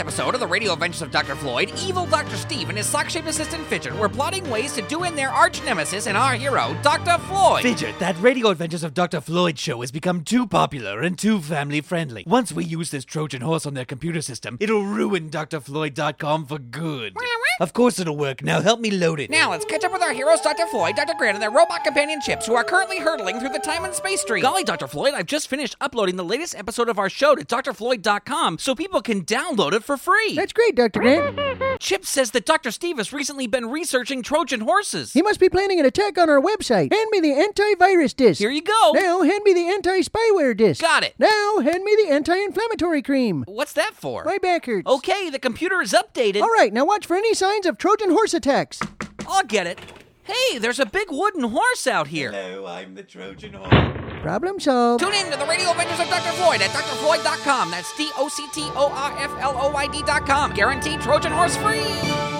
episode of the Radio Adventures of Dr. Floyd, evil Dr. Steve and his sock-shaped assistant Fidget were plotting ways to do in their arch-nemesis and our hero, Dr. Floyd. Fidget, that Radio Adventures of Dr. Floyd show has become too popular and too family-friendly. Once we use this Trojan horse on their computer system, it'll ruin drfloyd.com for good. Of course it'll work. Now help me load it. Now let's catch up with our heroes, Dr. Floyd, Dr. Grant, and their robot companion Chips, who are currently hurtling through the time and space stream. Golly, Dr. Floyd, I've just finished uploading the latest episode of our show to drfloyd.com so people can download it for free. That's great, Dr. Grant. Chip says that Dr. Steve has recently been researching Trojan horses. He must be planning an attack on our website. Hand me the antivirus disc. Here you go. Now hand me the anti-spyware disc. Got it. Now hand me the anti-inflammatory cream. What's that for? My back hurts. Okay, the computer is updated. All right, now watch for any signs of Trojan horse attacks. I'll get it. Hey, there's a big wooden horse out here. Hello, I'm the Trojan horse. Problem solved. Tune in to the Radio Adventures of Dr. Floyd at drfloyd.com. That's DOCTORFLOYD.com. Guaranteed Trojan horse free.